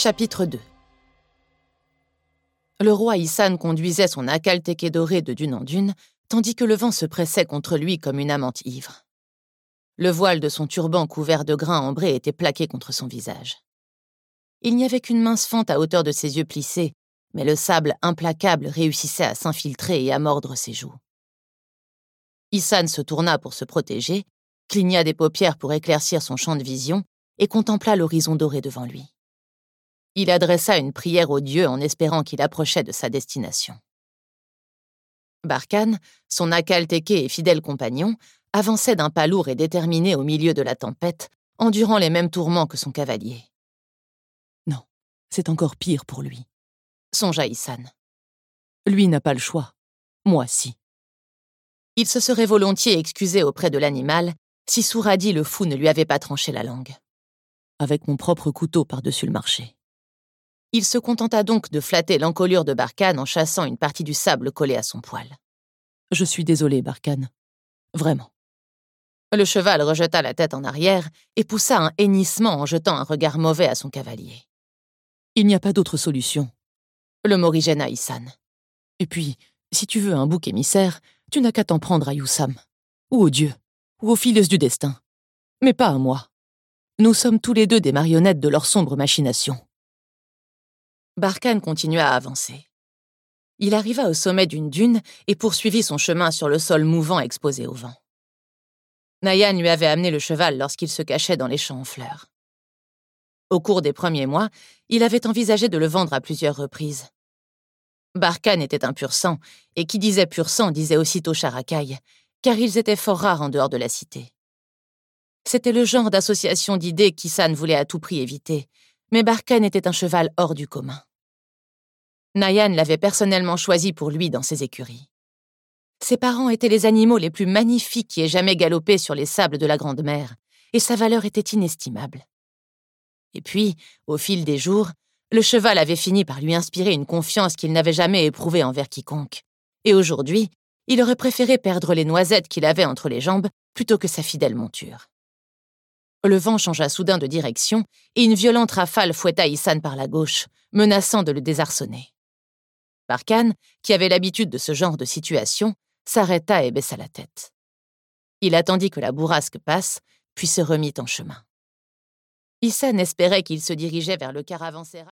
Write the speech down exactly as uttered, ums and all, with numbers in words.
Chapitre deux. Le roi Ihsan conduisait son Akhal-Teke doré de dune en dune, tandis que le vent se pressait contre lui comme une amante ivre. Le voile de son turban couvert de grains ambrés était plaqué contre son visage. Il n'y avait qu'une mince fente à hauteur de ses yeux plissés, mais le sable implacable réussissait à s'infiltrer et à mordre ses joues. Ihsan se tourna pour se protéger, cligna des paupières pour éclaircir son champ de vision et contempla l'horizon doré devant lui. Il adressa une prière au dieu en espérant qu'il approchait de sa destination. Barkhane, son Akhal-Teke et fidèle compagnon, avançait d'un pas lourd et déterminé au milieu de la tempête, endurant les mêmes tourments que son cavalier. Non, c'est encore pire pour lui, songea Ihsan. Lui n'a pas le choix, moi si. Il se serait volontiers excusé auprès de l'animal si Souradi le fou ne lui avait pas tranché la langue. Avec mon propre couteau par-dessus le marché. Il se contenta donc de flatter l'encolure de Barkhane en chassant une partie du sable collé à son poil. « Je suis désolé, Barkhane. Vraiment. » Le cheval rejeta la tête en arrière et poussa un hennissement en jetant un regard mauvais à son cavalier. « Il n'y a pas d'autre solution. » le morigéna Ihsan. « Et puis, si tu veux un bouc émissaire, tu n'as qu'à t'en prendre à Youssam, ou au dieu, ou aux fileuses du destin. Mais pas à moi. Nous sommes tous les deux des marionnettes de leurs sombres machinations. » Barkhane continua à avancer. Il arriva au sommet d'une dune et poursuivit son chemin sur le sol mouvant exposé au vent. Nayan lui avait amené le cheval lorsqu'il se cachait dans les champs en fleurs. Au cours des premiers mois, il avait envisagé de le vendre à plusieurs reprises. Barkhane était un pur sang, et qui disait pur sang disait aussitôt charakaï, car ils étaient fort rares en dehors de la cité. C'était le genre d'association d'idées qu'Ihsan voulait à tout prix éviter, mais Barkhane était un cheval hors du commun. Nayan l'avait personnellement choisi pour lui dans ses écuries. Ses parents étaient les animaux les plus magnifiques qui aient jamais galopé sur les sables de la Grande Mer, et sa valeur était inestimable. Et puis, au fil des jours, le cheval avait fini par lui inspirer une confiance qu'il n'avait jamais éprouvée envers quiconque. Et aujourd'hui, il aurait préféré perdre les noisettes qu'il avait entre les jambes plutôt que sa fidèle monture. Le vent changea soudain de direction et une violente rafale fouetta Ihsan par la gauche, menaçant de le désarçonner. Barkhane, qui avait l'habitude de ce genre de situation, s'arrêta et baissa la tête. Il attendit que la bourrasque passe, puis se remit en chemin. Ihsan espérait qu'il se dirigeait vers le caravansérail.